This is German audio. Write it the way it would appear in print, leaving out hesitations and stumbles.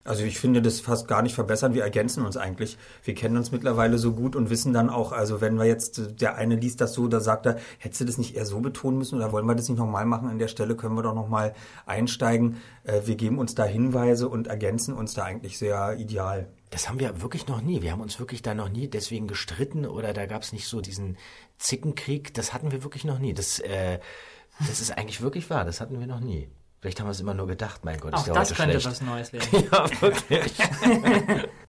Also ich finde das fast gar nicht verbessern, wir ergänzen uns eigentlich. Wir kennen uns mittlerweile so gut und wissen dann auch, also wenn wir jetzt, der eine liest das so, da sagt er, hättest du das nicht eher so betonen müssen oder wollen wir das nicht nochmal machen? An der Stelle können wir doch nochmal einsteigen. Wir geben uns da Hinweise und ergänzen uns da eigentlich sehr ideal. Das haben wir wirklich noch nie. Wir haben uns wirklich da noch nie deswegen gestritten oder da gab es nicht so diesen Zickenkrieg. Das hatten wir wirklich noch nie. Das ist eigentlich wirklich wahr. Das hatten wir noch nie. Vielleicht haben wir es immer nur gedacht. Mein Gott, Auch ist ja das heute könnte schlecht. was Neues werden. Ja, wirklich.